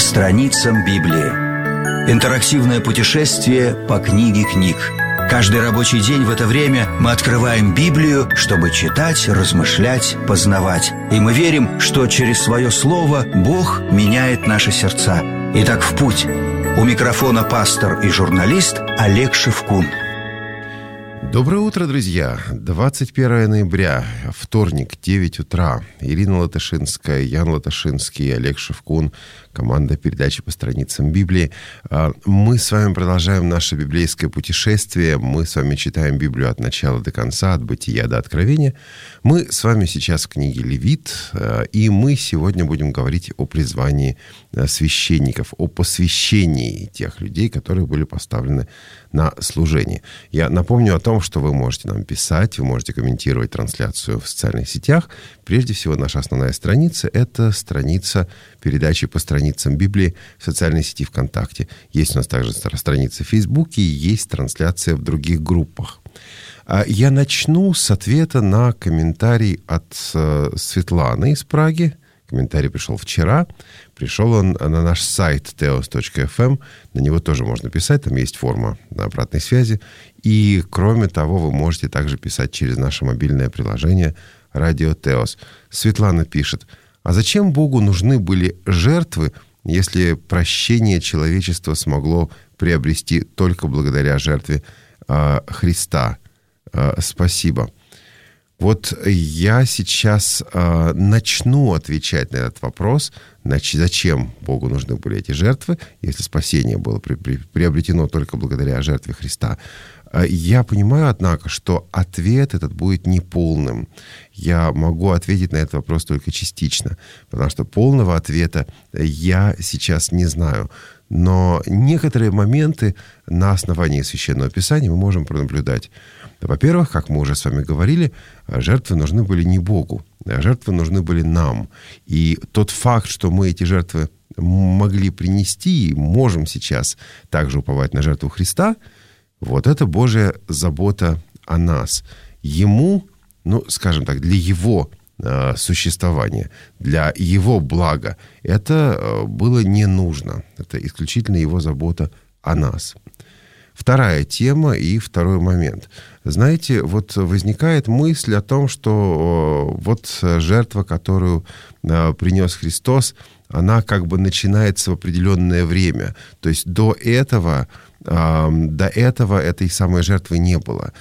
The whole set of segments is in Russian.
страницам Библии. Интерактивное путешествие по книге книг. Каждый рабочий день в это время мы открываем Библию, чтобы читать, размышлять, познавать. И мы верим, что через свое слово Бог меняет наши сердца. Итак, в путь. У микрофона пастор и журналист Олег Шевкун. Доброе утро, друзья! 21 ноября, вторник, 9 утра. Ирина Латышинская, Ян Латышинский, Олег Шевкун, команда передачи по страницам Библии. Мы с вами продолжаем наше библейское путешествие. Мы с вами читаем Библию от начала до конца, от Бытия до Откровения. Мы с вами сейчас в книге Левит, и мы сегодня будем говорить о призвании священников, о посвящении тех людей, которые были поставлены на служение. Я напомню о том, что вы можете нам писать, вы можете комментировать трансляцию в социальных сетях. Прежде всего, наша основная страница – это страница передачи по страницам Библии в социальной сети ВКонтакте. Есть у нас также страница в Фейсбуке и есть трансляция в других группах. Я начну с ответа на комментарий от Светланы из Праги. Комментарий пришел вчера. Пришел он на наш сайт teos.fm. На него тоже можно писать. Там есть форма обратной связи. И, кроме того, вы можете также писать через наше мобильное приложение «Радио Теос». Светлана пишет: «А зачем Богу нужны были жертвы, если прощение человечества смогло приобрести только благодаря жертве Христа? Спасибо». Вот я сейчас начну отвечать на этот вопрос. Зачем Богу нужны были эти жертвы, если спасение было приобретено только благодаря жертве Христа? Я понимаю, однако, что ответ этот будет неполным. Я могу ответить на этот вопрос только частично, потому что полного ответа я сейчас не знаю. Но некоторые моменты на основании Священного Писания мы можем пронаблюдать. Во-первых, как мы уже с вами говорили, жертвы нужны были не Богу, а жертвы нужны были нам. И тот факт, что мы эти жертвы могли принести и можем сейчас также уповать на жертву Христа, вот это Божья забота о нас. Ему, скажем так, для Его существования, для Его блага это было не нужно. Это исключительно Его забота о нас. Вторая тема и второй момент. Знаете, вот возникает мысль о том, что вот жертва, которую принес Христос, она как бы начинается в определенное время. То есть до этого этой самой жертвы не было.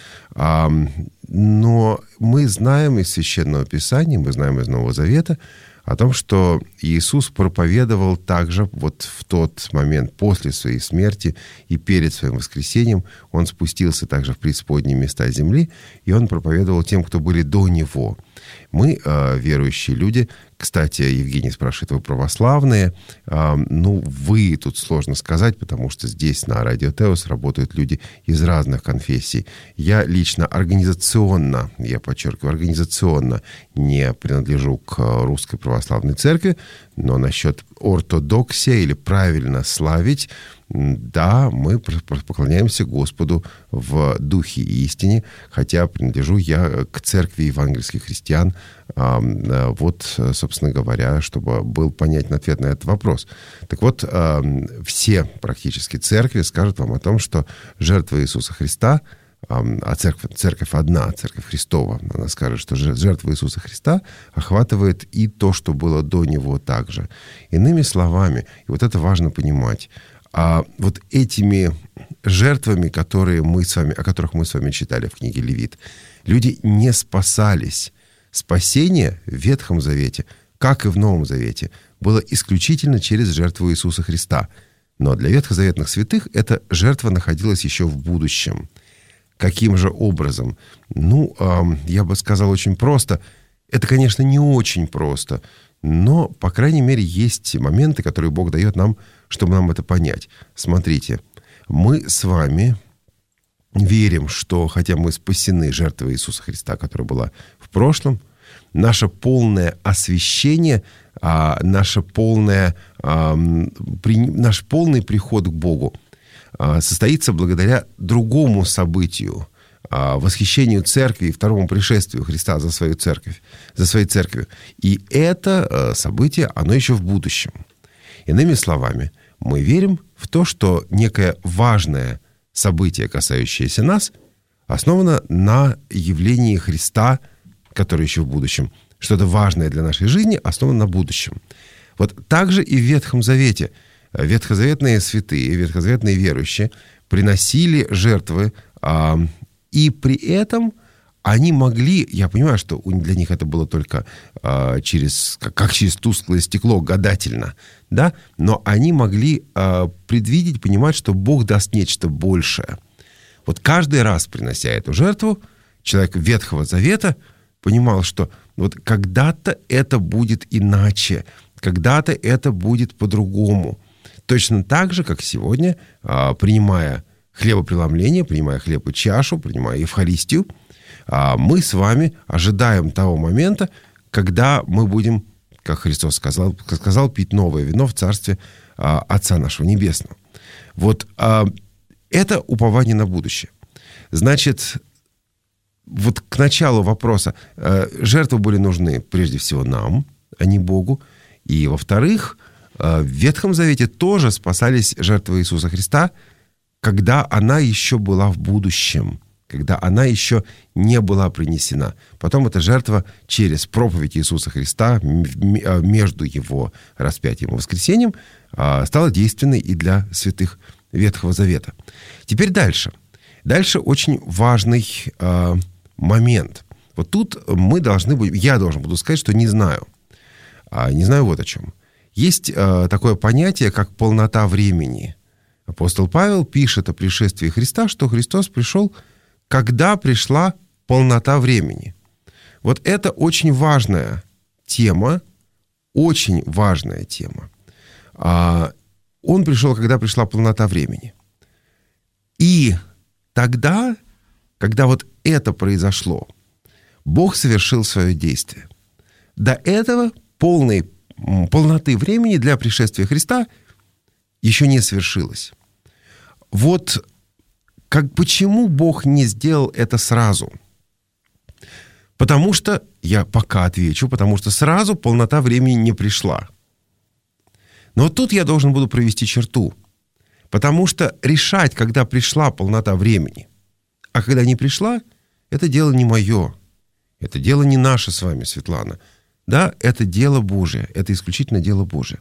Но мы знаем из Священного Писания, мы знаем из Нового Завета о том, что Иисус проповедовал также вот в тот момент после своей смерти и перед своим воскресением. Он спустился также в преисподние места земли, и он проповедовал тем, кто были до Него. Мы, верующие люди, кстати, Евгений спрашивает, вы православные? Вы, тут сложно сказать, потому что здесь на Радио Теос работают люди из разных конфессий. Я лично организационно не принадлежу к Русской Православной Церкви, но насчет ортодоксия или правильно славить, да, мы поклоняемся Господу в духе и истине, хотя принадлежу я к церкви евангельских христиан, собственно говоря, чтобы был понятен ответ на этот вопрос. Так вот, все практически церкви скажут вам о том, что жертва Иисуса Христа, а церковь одна, церковь Христова, она скажет, что жертва Иисуса Христа охватывает и то, что было до Него также. Иными словами, и вот это важно понимать, вот этими жертвами, о которых мы с вами читали в книге Левит, люди не спасались. Спасение в Ветхом Завете, как и в Новом Завете, было исключительно через жертву Иисуса Христа. Но для ветхозаветных святых эта жертва находилась еще в будущем. Каким же образом? Я бы сказал очень просто. Это, конечно, не очень просто, но, по крайней мере, есть моменты, которые Бог дает нам, чтобы нам это понять. Смотрите, мы с вами верим, что, хотя мы спасены жертвой Иисуса Христа, которая была в прошлом, наше полное освящение, наш полный приход к Богу состоится благодаря другому событию, восхищению церкви и второму пришествию Христа за своей церковью. И это событие, оно еще в будущем. Иными словами, мы верим в то, что некое важное событие, касающееся нас, основано на явлении Христа, который еще в будущем. Что-то важное для нашей жизни основано на будущем. Вот так же и в Ветхом Завете. Ветхозаветные святые, ветхозаветные верующие приносили жертвы, и при этом они могли, я понимаю, что для них это было только через тусклое стекло, гадательно, да, но они могли предвидеть, понимать, что Бог даст нечто большее. Вот каждый раз, принося эту жертву, человек Ветхого Завета понимал, что вот когда-то это будет иначе, когда-то это будет по-другому. Точно так же, как сегодня, принимая хлебопреломление, принимая хлеб и чашу, принимая Евхаристию, мы с вами ожидаем того момента, когда мы будем, как Христос сказал, пить новое вино в Царстве Отца нашего Небесного. Вот это упование на будущее. Значит, вот к началу вопроса, жертвы были нужны прежде всего нам, а не Богу. И, во-вторых, в Ветхом Завете тоже спасались жертвы Иисуса Христа, когда она еще была в будущем, когда она еще не была принесена. Потом эта жертва через проповедь Иисуса Христа между Его распятием и воскресением стала действенной и для святых Ветхого Завета. Теперь дальше. Дальше очень важный момент. Вот тут я должен буду сказать, что не знаю. Не знаю вот о чем. Есть такое понятие, как полнота времени. Апостол Павел пишет о пришествии Христа, что Христос пришел, когда пришла полнота времени. Вот это очень важная тема, очень важная тема. Он пришел, когда пришла полнота времени. И тогда, когда вот это произошло, Бог совершил свое действие. До этого полноты времени для пришествия Христа еще не свершилось. Вот почему Бог не сделал это сразу? Потому что, я пока отвечу, потому что сразу полнота времени не пришла. Но вот тут я должен буду провести черту. Потому что решать, когда пришла полнота времени, а когда не пришла, это дело не мое. Это дело не наше с вами, Светлана. Да, это дело Божие. Это исключительно дело Божие.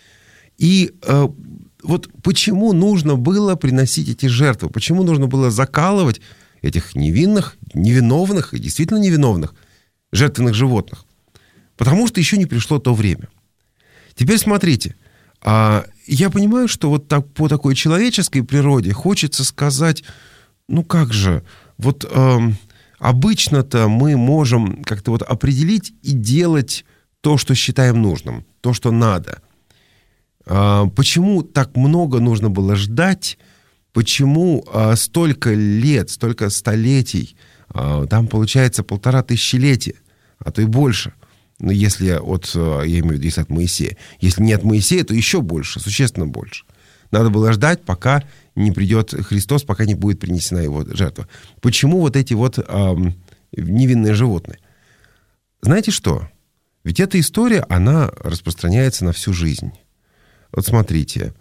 И вот почему нужно было приносить эти жертвы? Почему нужно было закалывать этих невиновных и действительно невиновных жертвенных животных? Потому что еще не пришло то время. Теперь смотрите. Я понимаю, что вот так, по такой человеческой природе хочется сказать, ну как же, вот обычно-то мы можем как-то вот определить и делать то, что считаем нужным, то, что надо. Почему так много нужно было ждать? Почему столько лет, столько столетий? Там получается 1500-летия, а то и больше. Но если я имею в виду, если от Моисея. Если не от Моисея, то еще больше, существенно больше. Надо было ждать, пока не придет Христос, пока не будет принесена его жертва. Почему вот эти вот невинные животные? Знаете что? Ведь эта история, она распространяется на всю жизнь. Вот смотрите,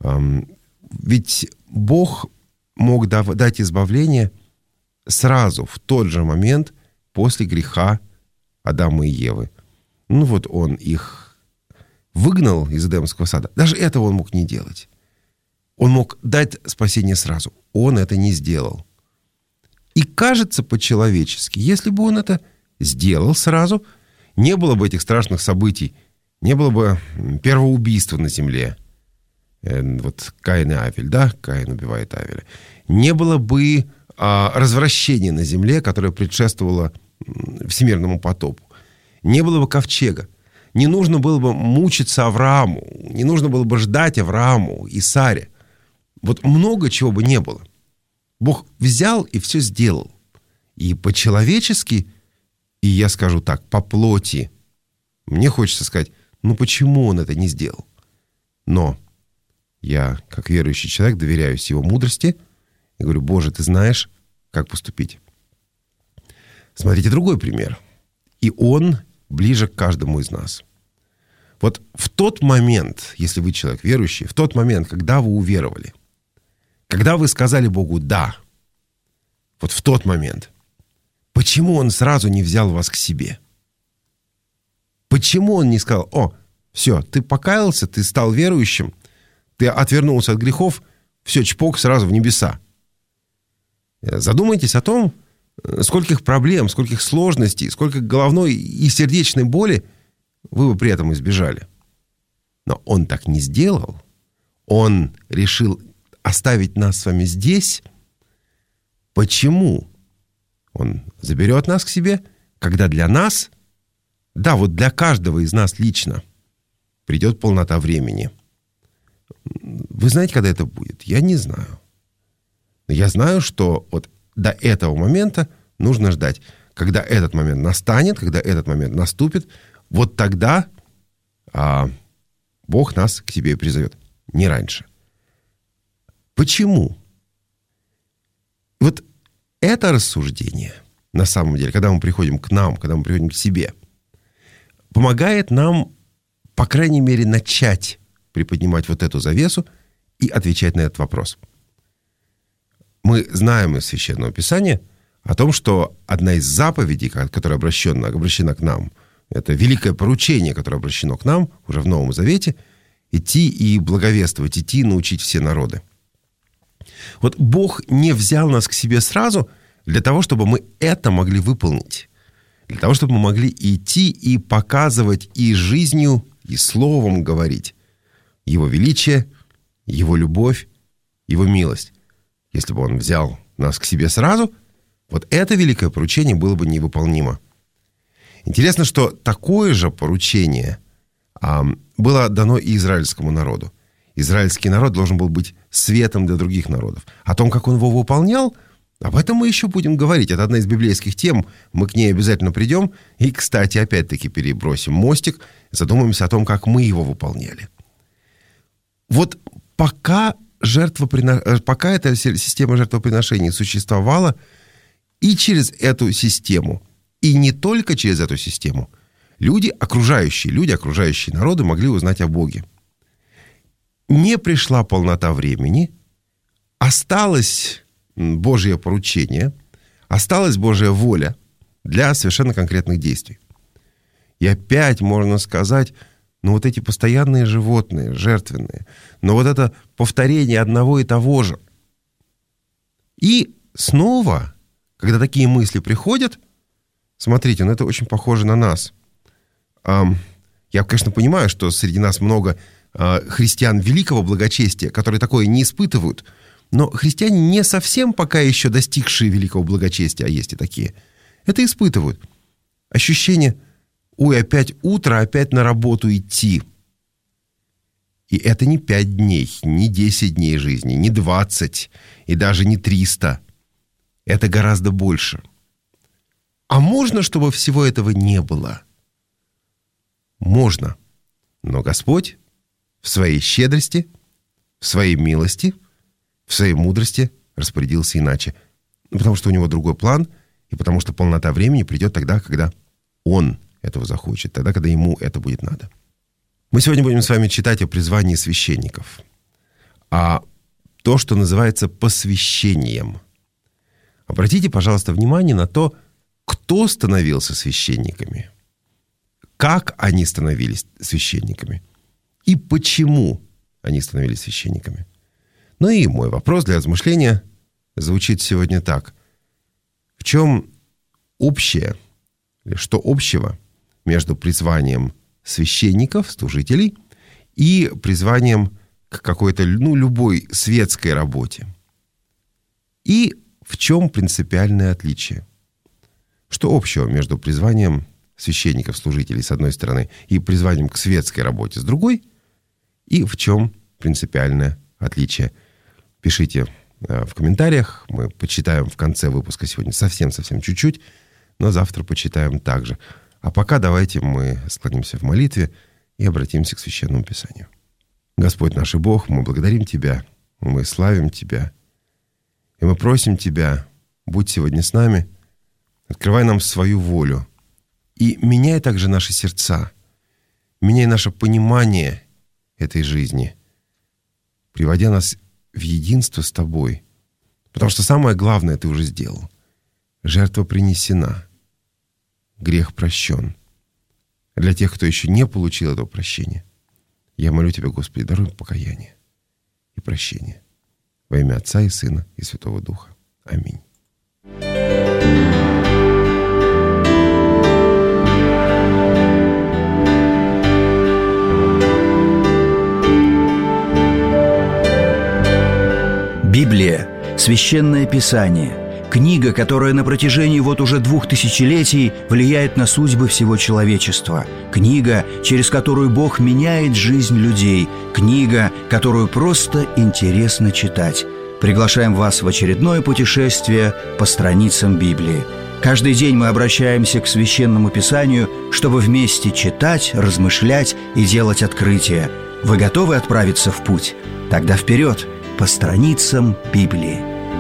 ведь Бог мог дать избавление сразу, в тот же момент после греха Адама и Евы. Ну вот он их выгнал из Эдемского сада. Даже этого он мог не делать. Он мог дать спасение сразу. Он это не сделал. И кажется по-человечески, если бы он это сделал сразу, не было бы этих страшных событий, не было бы первого убийства на земле. Вот Каин и Авель, да? Каин убивает Авеля. Не было бы развращения на земле, которое предшествовало всемирному потопу. Не было бы ковчега. Не нужно было бы мучиться Аврааму. Не нужно было бы ждать Аврааму и Саре. Вот много чего бы не было. Бог взял и все сделал. И по-человечески, и я скажу так, по плоти, мне хочется сказать, ну почему он это не сделал? Но я, как верующий человек, доверяюсь его мудрости и говорю, Боже, ты знаешь, как поступить. Смотрите другой пример. И он ближе к каждому из нас. Вот в тот момент, если вы человек верующий, в тот момент, когда вы уверовали, когда вы сказали Богу «да», вот в тот момент, почему Он сразу не взял вас к себе? Почему Он не сказал: «О, все, ты покаялся, ты стал верующим, ты отвернулся от грехов, все, чпок, сразу в небеса»? Задумайтесь о том, скольких проблем, скольких сложностей, сколько головной и сердечной боли вы бы при этом избежали. Но Он так не сделал. Он решил оставить нас с вами здесь. Почему? Он заберет нас к себе, когда для нас, да, вот для каждого из нас лично, придет полнота времени. Вы знаете, когда это будет? Я не знаю. Но я знаю, что вот до этого момента нужно ждать. Когда этот момент настанет, когда этот момент наступит, вот тогда Бог нас к себе призовет. Не раньше. Почему? Вот это рассуждение, на самом деле, когда мы приходим к нам, когда мы приходим к себе, помогает нам, по крайней мере, начать приподнимать вот эту завесу и отвечать на этот вопрос. Мы знаем из Священного Писания о том, что одна из заповедей, которая обращена к нам, это великое поручение, которое обращено к нам уже в Новом Завете, идти и благовествовать, идти и научить все народы. Вот Бог не взял нас к себе сразу для того, чтобы мы это могли выполнить. Для того, чтобы мы могли идти и показывать и жизнью, и словом говорить Его величие, Его любовь, Его милость. Если бы Он взял нас к себе сразу, вот это великое поручение было бы невыполнимо. Интересно, что такое же поручение было дано и израильскому народу. Израильский народ должен был быть светом для других народов. О том, как он его выполнял, об этом мы еще будем говорить. Это одна из библейских тем, мы к ней обязательно придем. И, кстати, опять-таки перебросим мостик, задумаемся о том, как мы его выполняли. Вот пока эта система жертвоприношений существовала, и через эту систему, и не только через эту систему, люди, окружающие народы, могли узнать о Боге. Не пришла полнота времени, осталось Божье поручение, осталась Божья воля для совершенно конкретных действий. И опять можно сказать, вот эти постоянные животные, жертвенные, но вот это повторение одного и того же. И снова, когда такие мысли приходят, смотрите, это очень похоже на нас. Я, конечно, понимаю, что среди нас много христиан великого благочестия, которые такое не испытывают, но христиане не совсем пока еще достигшие великого благочестия, а есть и такие, это испытывают. Ощущение: ой, опять утро, опять на работу идти. И это не 5 дней, не 10 дней жизни, не 20, и даже не 300. Это гораздо больше. А можно, чтобы всего этого не было? Можно. Но Господь в своей щедрости, в своей милости, в своей мудрости распорядился иначе. Потому что у него другой план, и потому что полнота времени придет тогда, когда Он этого захочет, тогда, когда Ему это будет надо. Мы сегодня будем с вами читать о призвании священников. А то, что называется посвящением. Обратите, пожалуйста, внимание на то, кто становился священниками, как они становились священниками и почему они становились священниками. Ну и мой вопрос для размышления звучит сегодня так. В чем общее, или что общего между призванием священников, служителей, и призванием к какой-то, любой светской работе? И в чем принципиальное отличие? Что общего между призванием священников, служителей, с одной стороны, и призванием к светской работе, с другой? И в чем принципиальное отличие? Пишите в комментариях. Мы почитаем в конце выпуска сегодня совсем-совсем чуть-чуть, но завтра почитаем также. А пока давайте мы склонимся в молитве и обратимся к Священному Писанию. Господь наш и Бог, мы благодарим Тебя, мы славим Тебя, и мы просим Тебя, будь сегодня с нами, открывай нам свою волю и меняй также наши сердца. меняй наше понимание этой жизни, приводя нас в единство с Тобой. Потому что самое главное Ты уже сделал. Жертва принесена. Грех прощен. Для тех, кто еще не получил этого прощения, я молю Тебя, Господи, даруй покаяние и прощение. Во имя Отца и Сына и Святого Духа. Аминь. Библия – Священное Писание, книга, которая на протяжении уже 2000 летий влияет на судьбы всего человечества, книга, через которую Бог меняет жизнь людей, книга, которую просто интересно читать. Приглашаем вас в очередное путешествие по страницам Библии. Каждый день мы обращаемся к Священному Писанию, чтобы вместе читать, размышлять и делать открытия. Вы готовы отправиться в путь? Тогда вперед! По страницам Библии.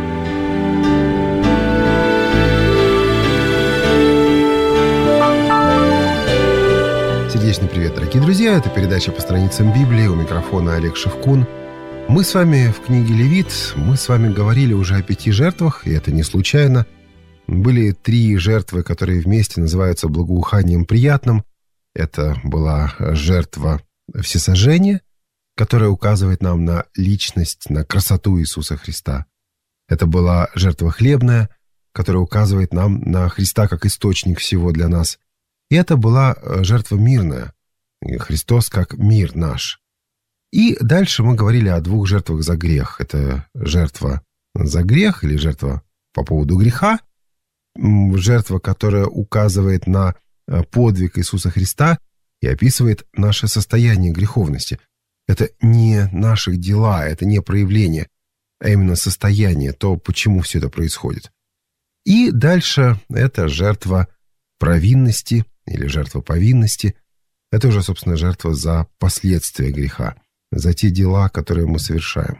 Сердечный привет, дорогие друзья! Это передача «По страницам Библии». У микрофона Олег Шевкун. Мы с вами в книге Левит. Мы с вами говорили уже о 5 жертвах, и это не случайно. Были 3 жертвы, которые вместе называются благоуханием приятным. Это была жертва всесожжения, которая указывает нам на личность, на красоту Иисуса Христа. Это была жертва хлебная, которая указывает нам на Христа как источник всего для нас. И это была жертва мирная, Христос как мир наш. И дальше мы говорили о 2 жертвах за грех. Это жертва за грех или жертва по поводу греха, жертва, которая указывает на подвиг Иисуса Христа и описывает наше состояние греховности. Это не наши дела, это не проявление, а именно состояние, то, почему все это происходит. И дальше это жертва провинности или жертва повинности. Это уже, собственно, жертва за последствия греха, за те дела, которые мы совершаем.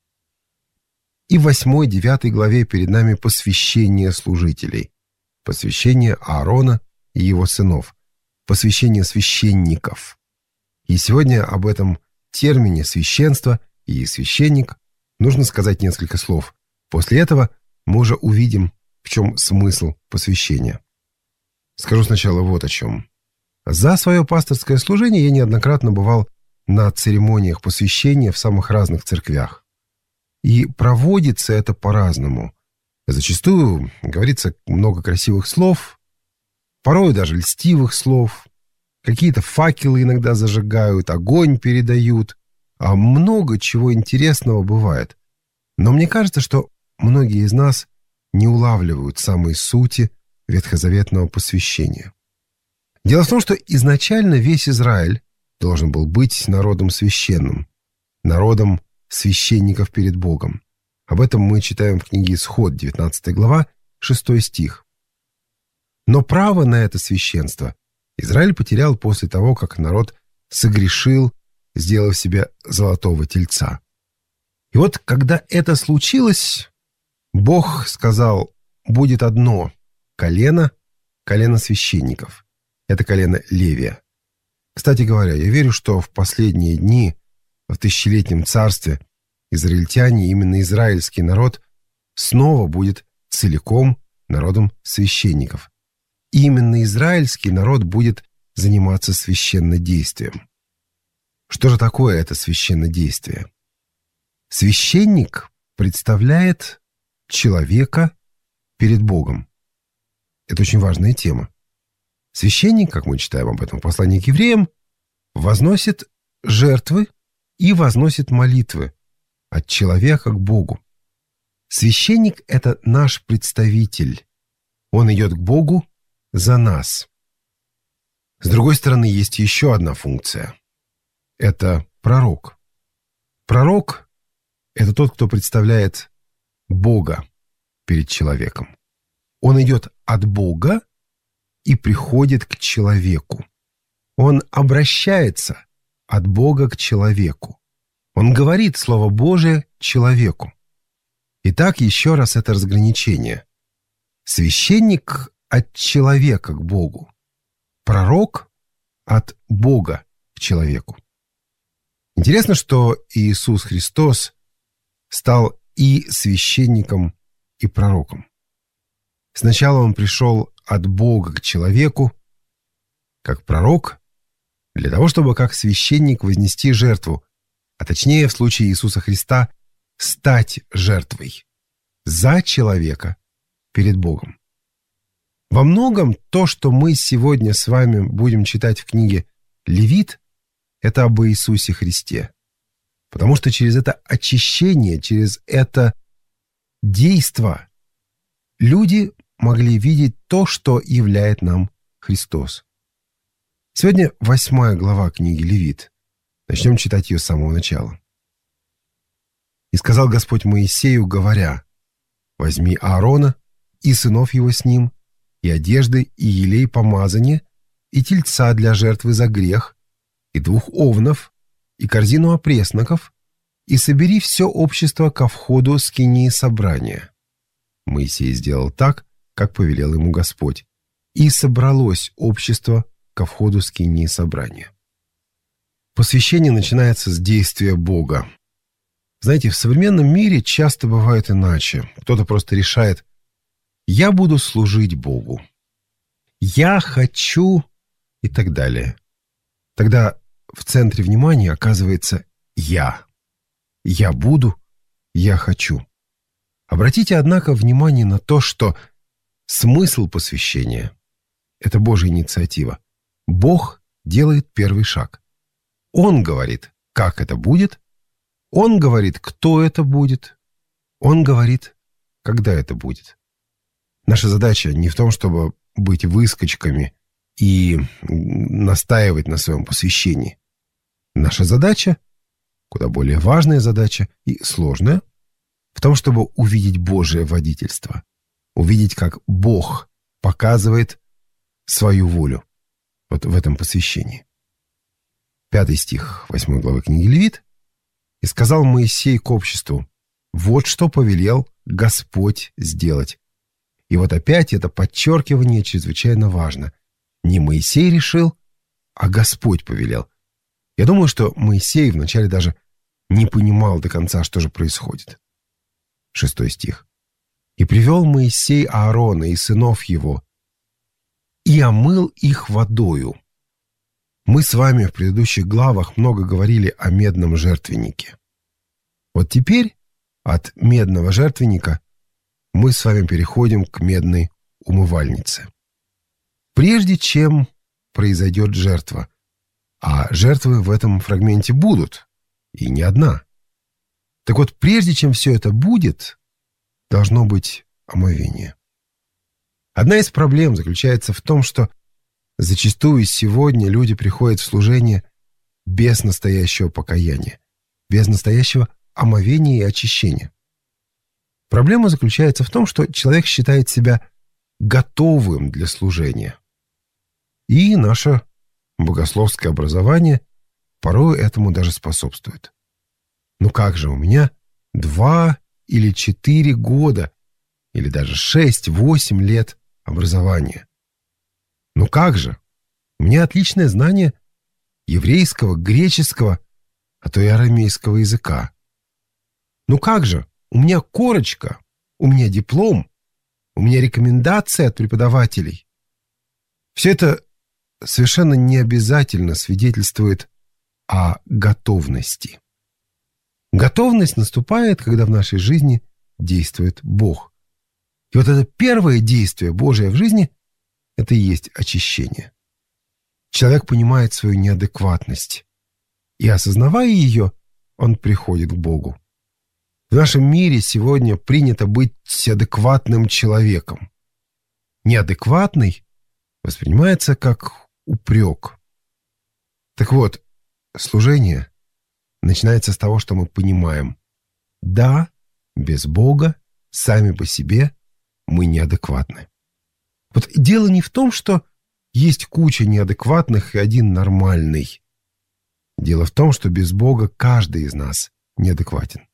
И в 8-9 главе перед нами посвящение служителей, посвящение Аарона и его сынов, посвящение священников. И сегодня об этом термине священство и священник нужно сказать несколько слов. После этого мы уже увидим, в чем смысл посвящения. Скажу сначала вот о чем. За свое пасторское служение я неоднократно бывал на церемониях посвящения в самых разных церквях. И проводится это по-разному. Зачастую говорится много красивых слов, порой даже льстивых слов. Какие-то факелы иногда зажигают, огонь передают. А много чего интересного бывает. Но мне кажется, что многие из нас не улавливают самой сути ветхозаветного посвящения. Дело в том, что изначально весь Израиль должен был быть народом священным, народом священников перед Богом. Об этом мы читаем в книге Исход, 19 глава, 6 стих. Но право на это священство Израиль потерял после того, как народ согрешил, сделав себе золотого тельца. И вот, когда это случилось, Бог сказал, будет одно колено священников. Это колено Левия. Кстати говоря, я верю, что в последние дни, в тысячелетнем царстве, израильтяне, именно израильский народ, снова будет целиком народом священников. Именно израильский народ будет заниматься священнодействием. Что же такое это священнодействие? Священник представляет человека перед Богом. Это очень важная тема. Священник, как мы читаем об этом в послании к евреям, возносит жертвы и возносит молитвы от человека к Богу. Священник – это наш представитель. Он идет к Богу за нас. С другой стороны, есть еще одна функция. Это пророк. Пророк – это тот, кто представляет Бога перед человеком. Он идет от Бога и приходит к человеку. Он обращается от Бога к человеку. Он говорит Слово Божие человеку. Итак, еще раз это разграничение. Священник от человека к Богу. Пророк от Бога к человеку. Интересно, что Иисус Христос стал и священником, и пророком. Сначала Он пришел от Бога к человеку, как пророк, для того, чтобы как священник вознести жертву, а точнее, в случае Иисуса Христа, стать жертвой за человека перед Богом. Во многом то, что мы сегодня с вами будем читать в книге «Левит», это об Иисусе Христе. Потому что через это очищение, через это действо люди могли видеть то, что являет нам Христос. Сегодня 8 глава книги «Левит». Начнем читать ее с самого начала. «И сказал Господь Моисею, говоря: возьми Аарона и сынов его с ним, и одежды, и елей помазания, и тельца для жертвы за грех, и 2 овнов, и корзину опресноков, и собери все общество ко входу скинии собрания». Моисей сделал так, как повелел ему Господь, и собралось общество ко входу скинии собрания. Посвящение начинается с действия Бога. Знаете, в современном мире часто бывает иначе. Кто-то просто решает: «Я буду служить Богу», «Я хочу» и так далее. Тогда в центре внимания оказывается «я». «Я буду», «я хочу». Обратите, однако, внимание на то, что смысл посвящения – это Божья инициатива. Бог делает первый шаг. Он говорит, как это будет. Он говорит, кто это будет. Он говорит, когда это будет. Наша задача не в том, чтобы быть выскочками и настаивать на своем посвящении. Наша задача, куда более важная задача и сложная, в том, чтобы увидеть Божие водительство, увидеть, как Бог показывает свою волю вот в этом посвящении. 5 стих 8 главы книги «Левит». «И сказал Моисей к обществу: вот что повелел Господь сделать». И вот опять это подчеркивание чрезвычайно важно. Не Моисей решил, а Господь повелел. Я думаю, что Моисей вначале даже не понимал до конца, что же происходит. 6 стих. «И привел Моисей Аарона и сынов его, и омыл их водою». Мы с вами в предыдущих главах много говорили о медном жертвеннике. Вот теперь от медного жертвенника мы с вами переходим к медной умывальнице. Прежде чем произойдет жертва, а жертвы в этом фрагменте будут, и не одна. Так вот, прежде чем все это будет, должно быть омовение. Одна из проблем заключается в том, что зачастую сегодня люди приходят в служение без настоящего покаяния, без настоящего омовения и очищения. Проблема заключается в том, что человек считает себя готовым для служения. И наше богословское образование порой этому даже способствует. Ну как же, у меня 2 или 4 года, или даже 6-8 лет образования. Ну как же, у меня отличное знание еврейского, греческого, а то и арамейского языка. Ну как же, у меня корочка, у меня диплом, у меня рекомендации от преподавателей. Все это совершенно не обязательно свидетельствует о готовности. Готовность наступает, когда в нашей жизни действует Бог. И вот это первое действие Божие в жизни – это и есть очищение. Человек понимает свою неадекватность, и, осознавая ее, он приходит к Богу. В нашем мире сегодня принято быть адекватным человеком. Неадекватный воспринимается как упрек. Так вот, служение начинается с того, что мы понимаем: да, без Бога, сами по себе мы неадекватны. Вот дело не в том, что есть куча неадекватных и один нормальный. Дело в том, что без Бога каждый из нас неадекватен.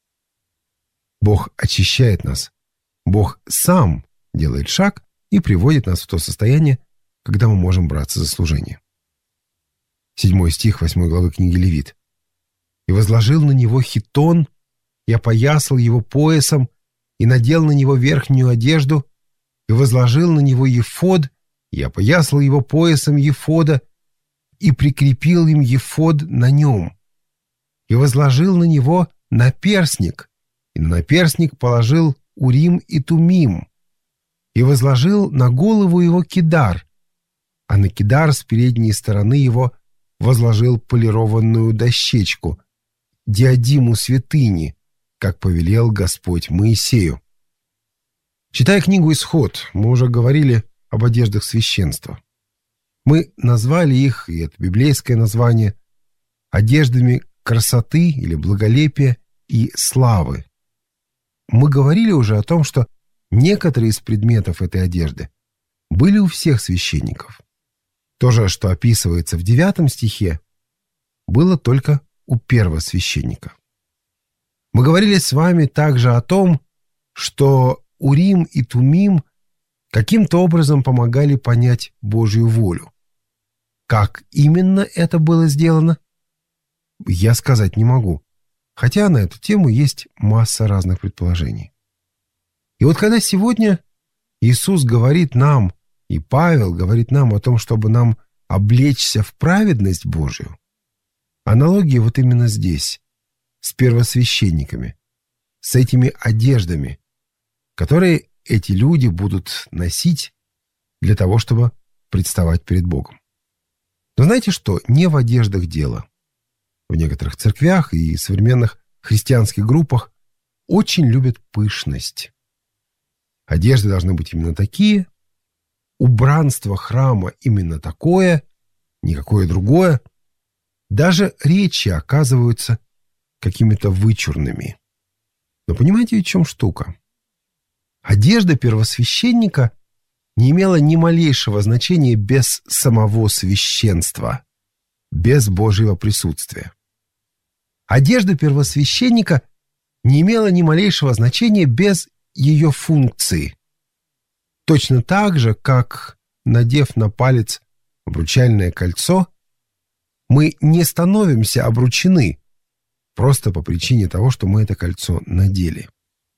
Бог очищает нас. Бог сам делает шаг и приводит нас в то состояние, когда мы можем браться за служение. 7 стих 8 главы книги Левит. «И возложил на него хитон, и опоясал его поясом, и надел на него верхнюю одежду, и возложил на него ефод, и опоясал его поясом ефода, и прикрепил им ефод на нем, и возложил на него наперстник, и на наперстник положил Урим и Тумим, и возложил на голову его кидар, а на кидар с передней стороны его возложил полированную дощечку, диадиму святыни, как повелел Господь Моисею». Читая книгу «Исход», мы уже говорили об одеждах священства. Мы назвали их, и это библейское название, одеждами красоты или благолепия и славы. Мы говорили уже о том, что некоторые из предметов этой одежды были у всех священников. То же, что описывается в 9 стихе, было только у первосвященника. Мы говорили с вами также о том, что Урим и Тумим каким-то образом помогали понять Божью волю. Как именно это было сделано, я сказать не могу, хотя на эту тему есть масса разных предположений. И вот когда сегодня Иисус говорит нам, и Павел говорит нам о том, чтобы нам облечься в праведность Божию, аналогия вот именно здесь, с первосвященниками, с этими одеждами, которые эти люди будут носить для того, чтобы представать перед Богом. Но знаете что? Не в одеждах дело. В некоторых церквях и современных христианских группах очень любят пышность. Одежды должны быть именно такие, убранство храма именно такое, никакое другое. Даже речи оказываются какими-то вычурными. Но понимаете, в чем штука? Одежда первосвященника не имела ни малейшего значения без самого священства, без Божьего присутствия. Одежда первосвященника не имела ни малейшего значения без ее функции. Точно так же, как, надев на палец обручальное кольцо, мы не становимся обручены просто по причине того, что мы это кольцо надели.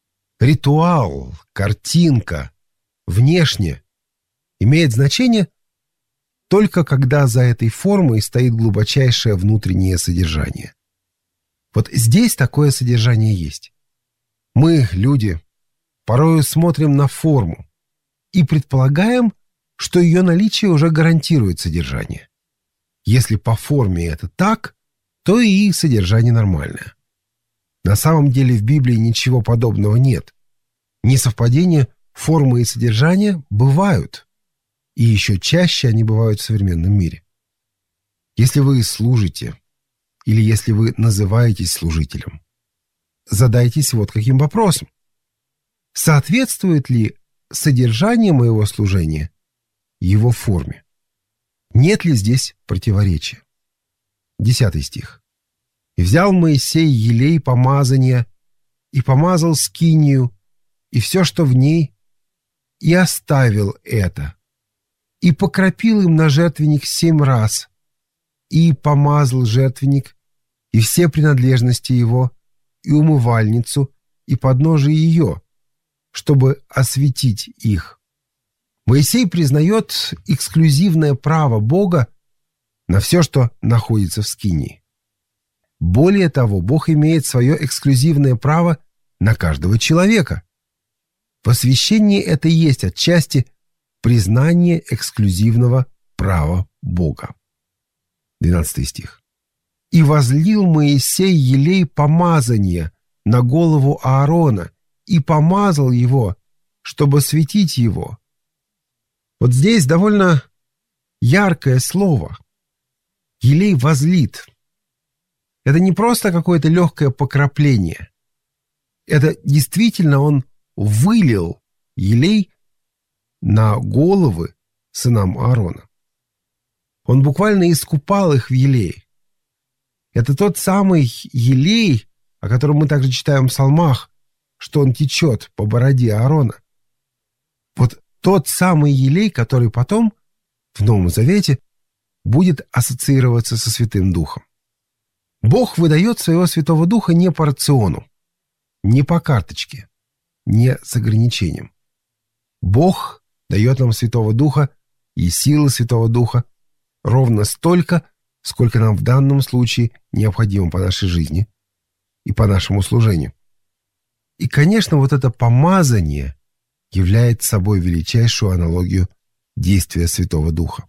Ритуал, картинка, внешне имеет значение только когда за этой формой стоит глубочайшее внутреннее содержание. Вот здесь такое содержание есть. Мы, люди, порою смотрим на форму и предполагаем, что ее наличие уже гарантирует содержание. Если по форме это так, то и содержание нормальное. На самом деле в Библии ничего подобного нет. Несовпадения формы и содержания бывают, и еще чаще они бывают в современном мире. Если вы служите, или если вы называетесь служителем, задайтесь вот каким вопросом. Соответствует ли содержание моего служения его форме? Нет ли здесь противоречия? 10 стих. «И взял Моисей елей помазания, и помазал скинию, и все, что в ней, и оставил это, и покропил им на жертвенник 7 раз, и помазал жертвенник, и все принадлежности его, и умывальницу, и подножие ее, чтобы осветить их». Моисей признает эксклюзивное право Бога на все, что находится в скинии. Более того, Бог имеет свое эксклюзивное право на каждого человека. Посвящение это и есть отчасти признание эксклюзивного права Бога. 12 стих. «И возлил Моисей елей помазания на голову Аарона, и помазал его, чтобы светить его». Вот здесь довольно яркое слово. Елей возлит. Это не просто какое-то легкое покропление. Это действительно он вылил елей на головы сынам Аарона. Он буквально искупал их в елее. Это тот самый елей, о котором мы также читаем в псалмах, что он течет по бороде Аарона. Вот тот самый елей, который потом в Новом Завете будет ассоциироваться со Святым Духом. Бог выдает своего Святого Духа не по рациону, не по карточке, не с ограничением. Бог дает нам Святого Духа и силы Святого Духа ровно столько, сколько нам в данном случае необходимо по нашей жизни и по нашему служению. И, конечно, вот это помазание является собой величайшую аналогию действия Святого Духа.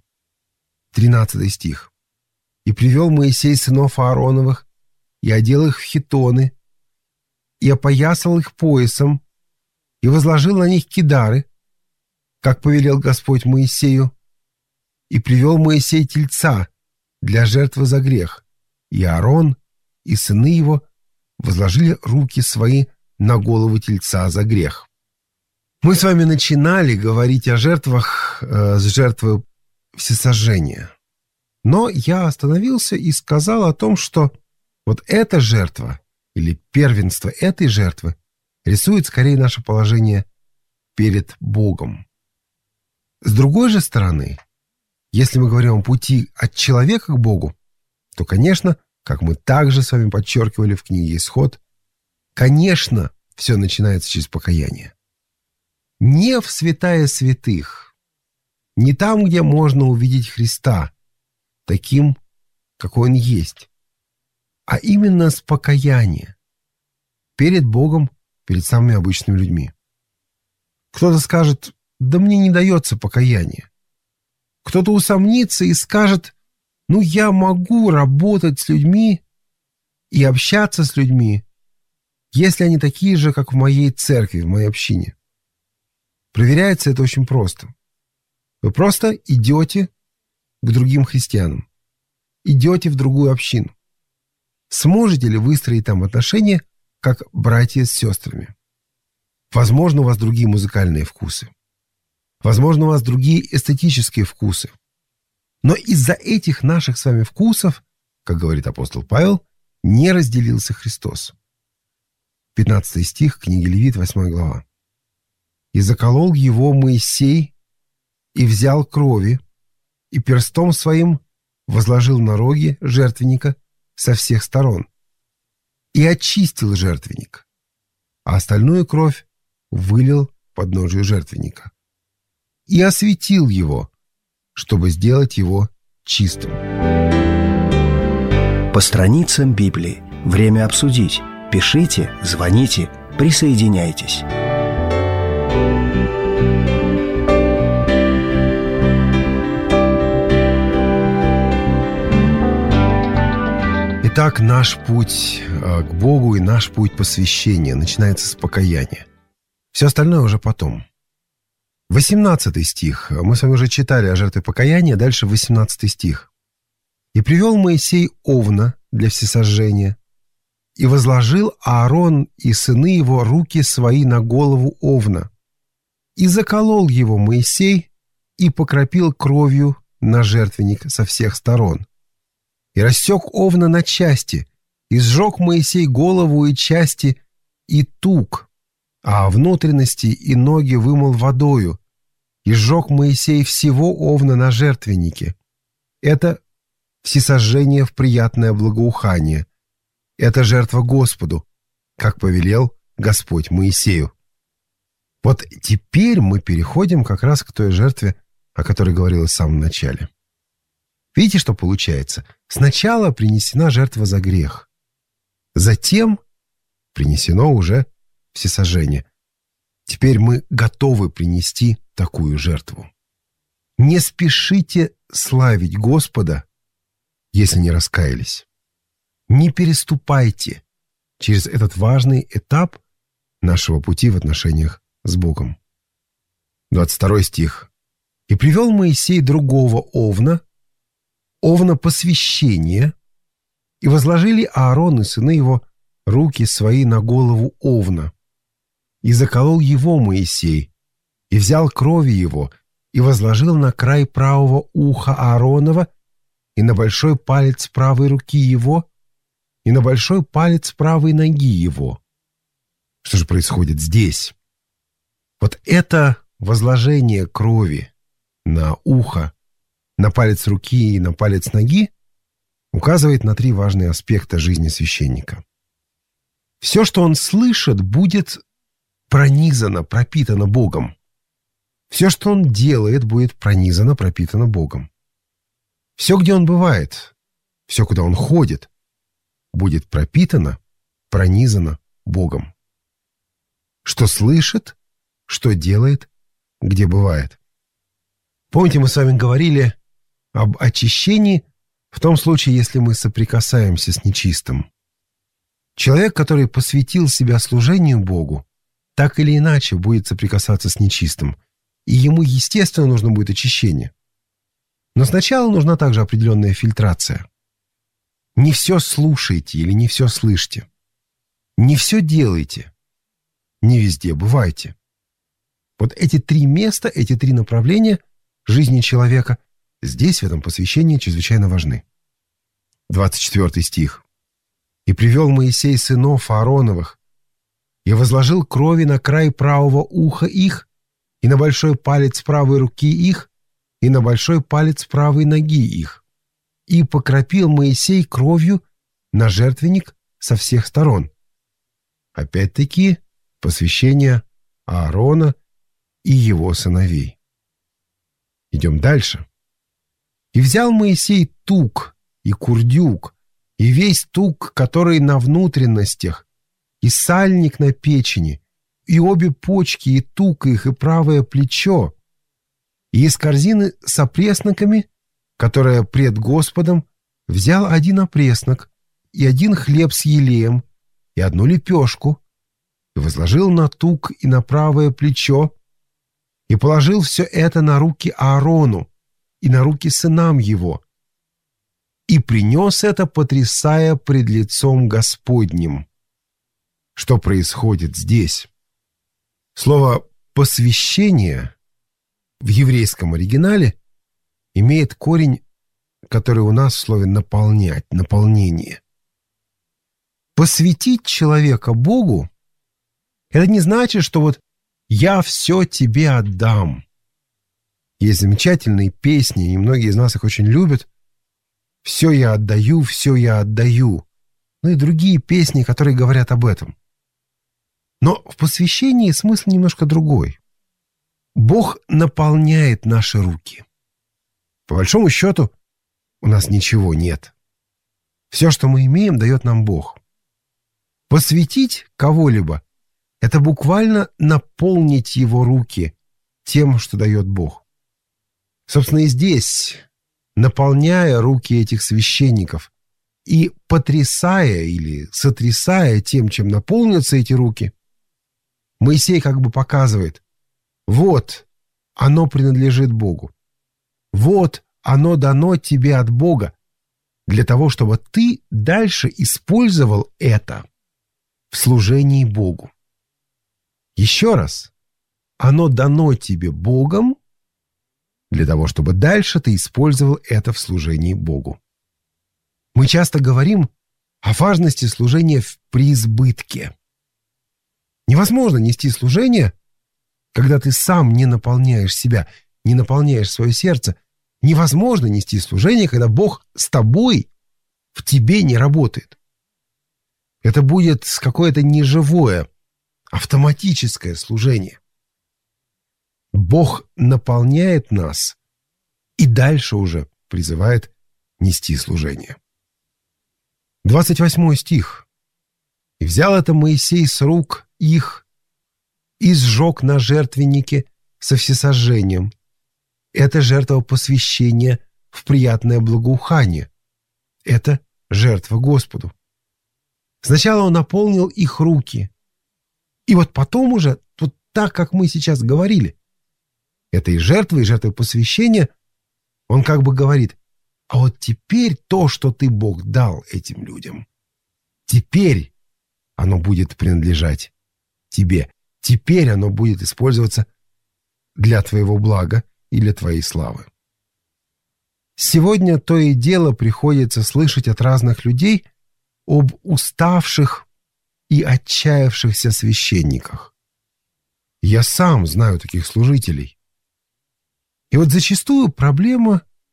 13 стих. «И привел Моисей сынов Аароновых, и одел их в хитоны, и опоясал их поясом, и возложил на них кидары, как повелел Господь Моисею, и привел Моисей тельца для жертвы за грех, и Аарон и сыны его возложили руки свои на голову тельца за грех». Мы с вами начинали говорить о жертвах с жертвы всесожжения. Но я остановился и сказал о том, что вот эта жертва или первенство этой жертвы рисует скорее наше положение перед Богом. С другой же стороны, если мы говорим о пути от человека к Богу, то, конечно, как мы также с вами подчеркивали в книге «Исход», конечно, все начинается через покаяние. Не в святая святых, не там, где можно увидеть Христа, таким, какой Он есть, а именно с покаяния перед Богом, перед самыми обычными людьми. Кто-то скажет: да мне не дается покаяние. Кто-то усомнится и скажет: ну я могу работать с людьми и общаться с людьми, если они такие же, как в моей церкви, в моей общине. Проверяется это очень просто. Вы просто идете к другим христианам, идете в другую общину. Сможете ли выстроить там отношения, как братья с сестрами? Возможно, у вас другие музыкальные вкусы. Возможно, у вас другие эстетические вкусы. Но из-за этих наших с вами вкусов, как говорит апостол Павел, не разделился Христос. 15 стих книги Левит, 8 глава. «И заколол его Моисей, и взял крови, и перстом своим возложил на роги жертвенника со всех сторон, и очистил жертвенник, а остальную кровь вылил под подножию жертвенника, и осветил его, чтобы сделать его чистым». По страницам Библии. Время обсудить. Пишите, звоните, присоединяйтесь. Итак, наш путь к Богу и наш путь посвящения начинается с покаяния. Все остальное уже потом. 18 стих. Мы с вами уже читали о жертве покаяния, дальше 18 стих. «И привел Моисей овна для всесожжения, и возложил Аарон и сыны его руки свои на голову овна, и заколол его Моисей, и покропил кровью на жертвенник со всех сторон. И рассек овна на части, и сжег Моисей голову и части, и тук, а внутренности и ноги вымыл водою, и сжег Моисей всего овна на жертвеннике. Это всесожжение в приятное благоухание. Это жертва Господу, как повелел Господь Моисею». Вот теперь мы переходим как раз к той жертве, о которой говорилось в самом начале. Видите, что получается? Сначала принесена жертва за грех. Затем принесено уже всесожжение. Теперь мы готовы принести такую жертву. Не спешите славить Господа, если не раскаялись. Не переступайте через этот важный этап нашего пути в отношениях с Богом. 22 стих. «И привел Моисей другого овна посвящения, и возложили Аарон и сыны его руки свои на голову овна, и заколол его Моисей, и взял крови его, и возложил на край правого уха Ааронова, и на большой палец правой руки его, и на большой палец правой ноги его». Что же происходит здесь? Вот это возложение крови на ухо, на палец руки и на палец ноги указывает на 3 важные аспекта жизни священника. Все, что он слышит, будет пронизано, пропитано Богом. Все, что он делает, будет пронизано, пропитано Богом. Все, где он бывает, все, куда он ходит, будет пропитано, пронизано Богом. Что слышит, что делает, где бывает. Помните, мы с вами говорили об очищении в том случае, если мы соприкасаемся с нечистым. Человек, который посвятил себя служению Богу, так или иначе будет соприкасаться с нечистым, и ему, естественно, нужно будет очищение. Но сначала нужна также определенная фильтрация. Не все слушайте или не все слышите. Не все делайте. Не везде бывайте. Вот эти 3 места, эти 3 направления жизни человека здесь, в этом посвящении, чрезвычайно важны. 24 стих. «И привел Моисей сынов Аароновых, и возложил крови на край правого уха их, и на большой палец правой руки их, и на большой палец правой ноги их. И покропил Моисей кровью на жертвенник со всех сторон». Опять-таки, посвящение Аарона и его сыновей. Идем дальше. «И взял Моисей тук и курдюк, и весь тук, который на внутренностях, и сальник на печени, и обе почки, и тук их, и правое плечо, и из корзины с опресноками, которая пред Господом, взял 1 опреснок, и 1 хлеб с елеем, и 1 лепешку, и возложил на тук и на правое плечо, и положил все это на руки Аарону и на руки сынам его, и принес это, потрясая пред лицом Господним». Что происходит здесь? Слово «посвящение» в еврейском оригинале имеет корень, который у нас в слове «наполнять», «наполнение». Посвятить человека Богу — это не значит, что вот «я все тебе отдам». Есть замечательные песни, и многие из нас их очень любят. «Все я отдаю, все я отдаю». Ну и другие песни, которые говорят об этом. Но в посвящении смысл немножко другой. Бог наполняет наши руки. По большому счету, у нас ничего нет. Все, что мы имеем, дает нам Бог. Посвятить кого-либо — это буквально наполнить его руки тем, что дает Бог. Собственно, и здесь, наполняя руки этих священников и потрясая или сотрясая тем, чем наполнятся эти руки, Моисей как бы показывает: вот, оно принадлежит Богу. Вот, оно дано тебе от Бога для того, чтобы ты дальше использовал это в служении Богу. Еще раз, оно дано тебе Богом для того, чтобы дальше ты использовал это в служении Богу. Мы часто говорим о важности служения в преизбытке. Невозможно нести служение, когда ты сам не наполняешь себя, не наполняешь свое сердце. Невозможно нести служение, когда Бог с тобой, в тебе не работает. Это будет какое-то неживое, автоматическое служение. Бог наполняет нас и дальше уже призывает нести служение. 28 стих. «И взял это Моисей с рук их и сжег на жертвеннике со всесожжением. Это жертва посвящения в приятное благоухание. Это жертва Господу». Сначала он наполнил их руки. И вот потом уже, вот так, как мы сейчас говорили, этой жертвой, жертвой посвящения, он как бы говорит: а вот теперь то, что ты, Бог, дал этим людям, теперь оно будет принадлежать тебе. Теперь оно будет использоваться для твоего блага и для твоей славы. Сегодня то и дело приходится слышать от разных людей об уставших и отчаявшихся священниках. Я сам знаю таких служителей. И вот зачастую проблема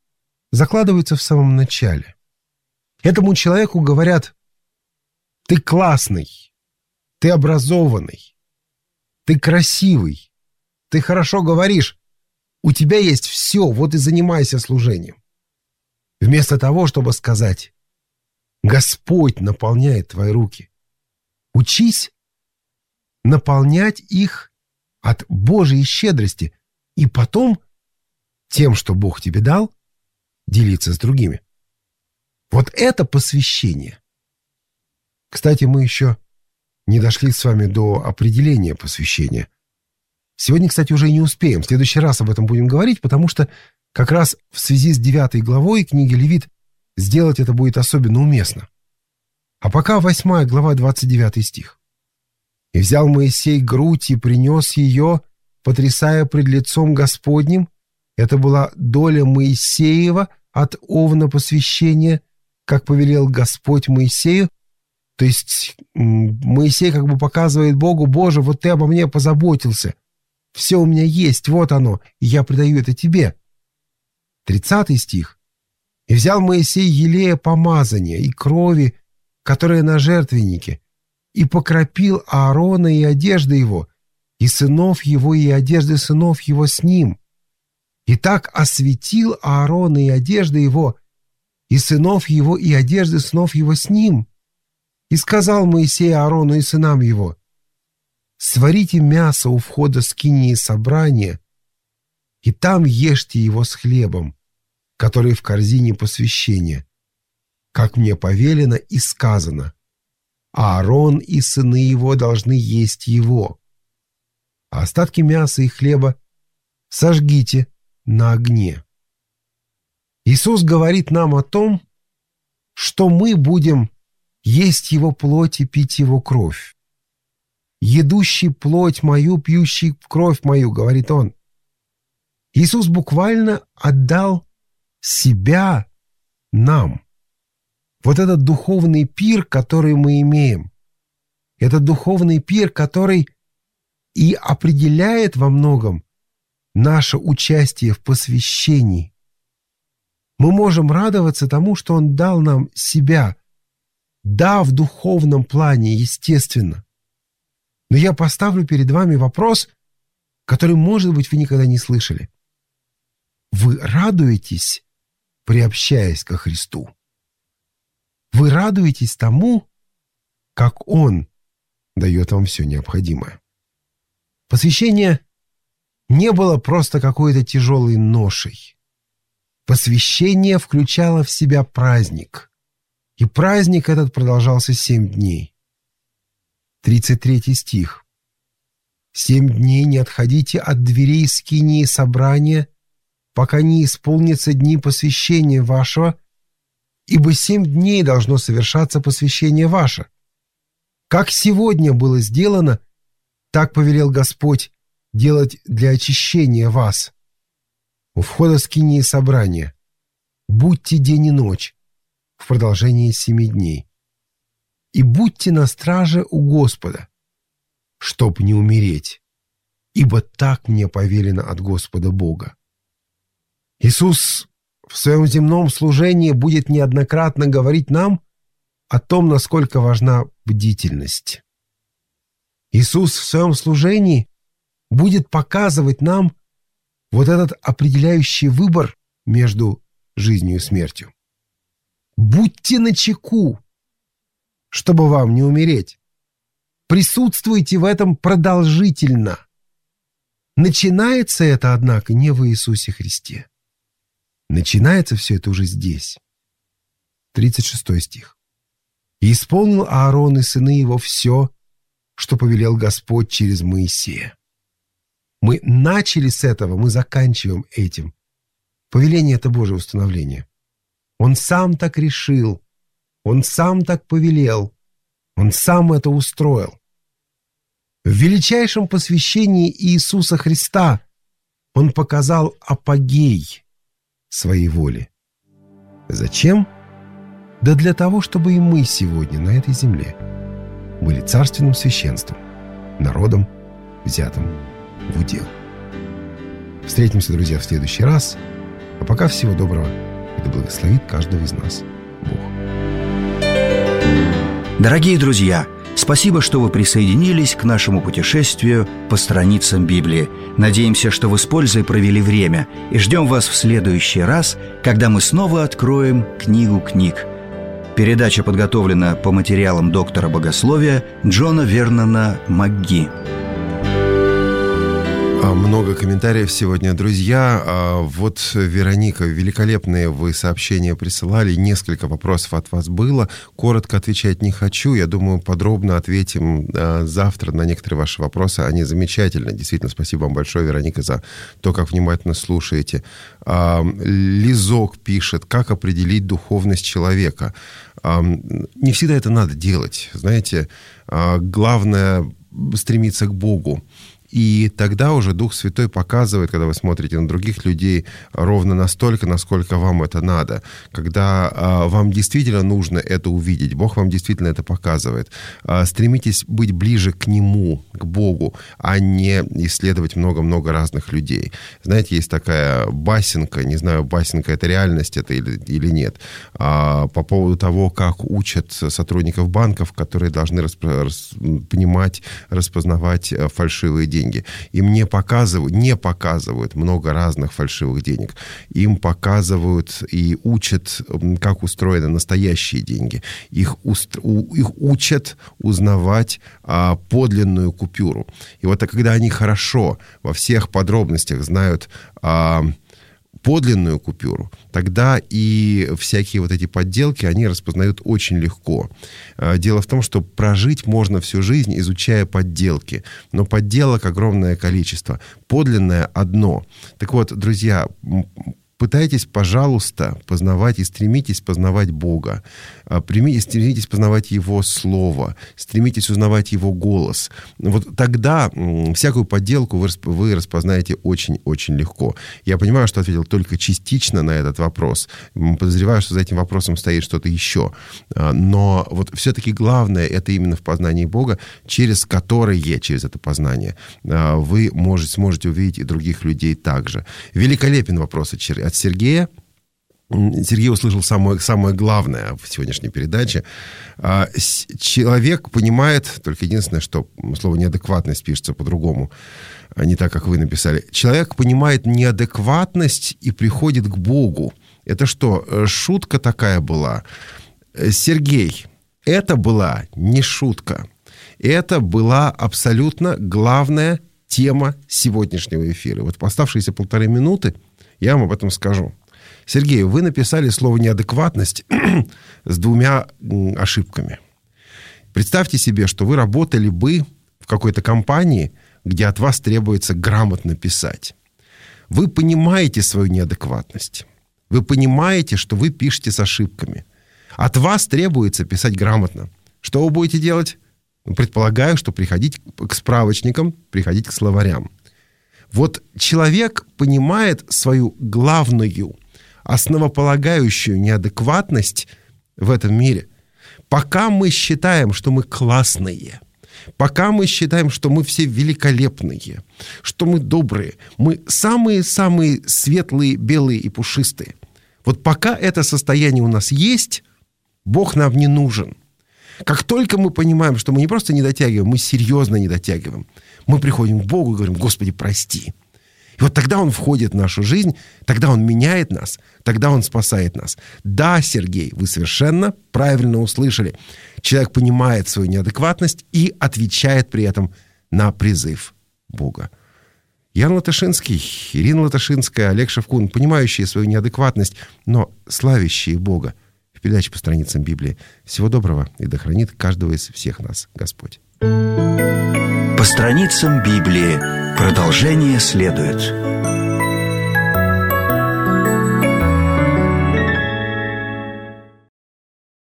закладываются в самом начале. Этому человеку говорят: ты классный, ты образованный, ты красивый, ты хорошо говоришь, у тебя есть все, вот и занимайся служением. Вместо того, чтобы сказать: Господь наполняет твои руки, учись наполнять их от Божьей щедрости и потом тем, что Бог тебе дал, делиться с другими. Вот это посвящение. Кстати, мы еще не дошли с вами до определения посвящения. Сегодня, кстати, уже и не успеем. В следующий раз об этом будем говорить, потому что как раз в связи с 9 главой книги Левит сделать это будет особенно уместно. А пока 8 глава, 29 стих. «И взял Моисей грудь и принес ее, потрясая пред лицом Господним. Это была доля Моисеева от овна посвящения, как повелел Господь Моисею». То есть Моисей как бы показывает Богу: Боже, вот ты обо мне позаботился. Все у меня есть, вот оно, и я предаю это тебе. 30 стих. «И взял Моисей елея помазания и крови, которая на жертвеннике, и покропил Аарона и одежды его, и сынов его, и одежды сынов его с ним. И так осветил Аарона и одежды его, и сынов его, и одежды сынов его с ним. И сказал Моисей Аарону и сынам его: сварите мясо у входа скинии собрания, и там ешьте его с хлебом, который в корзине посвящения, как мне повелено и сказано. Аарон и сыны его должны есть его. А остатки мяса и хлеба сожгите на огне». Иисус говорит нам о том, что мы будем есть Его плоть и пить Его кровь. «Едущий плоть мою, пьющий кровь мою», — говорит Он. Иисус буквально отдал себя нам. Вот этот духовный пир, который мы имеем, это духовный пир, который и определяет во многом наше участие в посвящении. Мы можем радоваться тому, что Он дал нам себя. Да, в духовном плане, естественно. Но я поставлю перед вами вопрос, который, может быть, вы никогда не слышали. Вы радуетесь, приобщаясь ко Христу? Вы радуетесь тому, как Он дает вам все необходимое? Посвящение не было просто какой-то тяжелой ношей. Посвящение включало в себя праздник. И праздник этот продолжался 7 дней. 33 стих. 7 дней не отходите от дверей скинии собрания, пока не исполнятся дни посвящения вашего, ибо 7 дней должно совершаться посвящение ваше. Как сегодня было сделано, так повелел Господь делать для очищения вас. У входа скинии собрания будьте день и ночь в продолжении 7 дней. И будьте на страже у Господа, чтоб не умереть, ибо так мне повелено от Господа Бога». Иисус в своем земном служении будет неоднократно говорить нам о том, насколько важна бдительность. Иисус в своем служении будет показывать нам вот этот определяющий выбор между жизнью и смертью. Будьте начеку, чтобы вам не умереть. Присутствуйте в этом продолжительно. Начинается это, однако, не в Иисусе Христе. Начинается все это уже здесь. 36 стих. «И исполнил Аарон и сыны его все, что повелел Господь через Моисея». Мы начали с этого, мы заканчиваем этим. Повеление — это Божье установление. Он сам так решил, Он сам так повелел, Он сам это устроил. В величайшем посвящении Иисуса Христа Он показал апогей своей воли. Зачем? Да для того, чтобы и мы сегодня на этой земле были царственным священством, народом, взятым в удел. Встретимся, друзья, в следующий раз. А пока всего доброго и да благословит каждого из нас Бог. Дорогие друзья, спасибо, что вы присоединились к нашему путешествию по страницам Библии. Надеемся, что вы с пользой провели время, и ждем вас в следующий раз, когда мы снова откроем книгу книг. Передача подготовлена по материалам доктора богословия Джона Вернона МакГи. Много комментариев сегодня, друзья. Вот, Вероника, великолепные вы сообщения присылали. Несколько вопросов от вас было. Коротко отвечать не хочу. Я думаю, подробно ответим завтра на некоторые ваши вопросы. Они замечательны. Действительно, спасибо вам большое, Вероника, за то, как внимательно слушаете. Лизок пишет, как определить духовность человека. Не всегда это надо делать. Знаете, главное стремиться к Богу. И тогда уже Дух Святой показывает, когда вы смотрите на других людей, ровно настолько, насколько вам это надо. Когда вам действительно нужно это увидеть, Бог вам действительно это показывает. Стремитесь быть ближе к Нему, к Богу, а не исследовать много-много разных людей. Знаете, есть такая басенка, не знаю, басенка это реальность это или нет, по поводу того, как учат сотрудников банков, которые должны понимать, распознавать фальшивые деньги. Им не показывают много разных фальшивых денег. Им показывают и учат, как устроены настоящие деньги. Их учат узнавать подлинную купюру. И вот когда они хорошо во всех подробностях знают подлинную купюру, тогда и всякие вот эти подделки, они распознают очень легко. Дело в том, что прожить можно всю жизнь, изучая подделки. Но подделок огромное количество. Подлинное одно. Так вот, друзья, пытайтесь, пожалуйста, познавать и стремитесь познавать Бога. Стремитесь познавать Его Слово. Стремитесь узнавать Его голос. Вот тогда всякую подделку вы распознаете очень-очень легко. Я понимаю, что ответил только частично на этот вопрос. Подозреваю, что за этим вопросом стоит что-то еще. Но вот все-таки главное это именно в познании Бога, через это познание, вы сможете увидеть и других людей также. Великолепен вопрос от Сергея. Сергей услышал самое главное в сегодняшней передаче. Человек понимает, только единственное, что слово неадекватность пишется по-другому, не так, как вы написали. Человек понимает неадекватность и приходит к Богу. Это что, шутка такая была? Сергей, это была не шутка. Это была абсолютно главная тема сегодняшнего эфира. Вот в оставшиеся 1,5 минуты я вам об этом скажу. Сергей, вы написали слово «неадекватность» с 2 ошибками. Представьте себе, что вы работали бы в какой-то компании, где от вас требуется грамотно писать. Вы понимаете свою неадекватность. Вы понимаете, что вы пишете с ошибками. От вас требуется писать грамотно. Что вы будете делать? Предполагаю, что приходить к справочникам, приходить к словарям. Вот человек понимает свою главную, основополагающую неадекватность в этом мире. Пока мы считаем, что мы классные, пока мы считаем, что мы все великолепные, что мы добрые, мы самые-самые светлые, белые и пушистые. Вот пока это состояние у нас есть, Бог нам не нужен. Как только мы понимаем, что мы не просто не дотягиваем, мы серьезно не дотягиваем, мы приходим к Богу и говорим: Господи, прости. И вот тогда Он входит в нашу жизнь, тогда Он меняет нас, тогда Он спасает нас. Да, Сергей, вы совершенно правильно услышали. Человек понимает свою неадекватность и отвечает при этом на призыв Бога. Ян Латышинский, Ирина Латышинская, Олег Шевкун, понимающие свою неадекватность, но славящие Бога. В передаче по страницам Библии. Всего доброго, и да хранит каждого из всех нас Господь. По страницам Библии. Продолжение следует.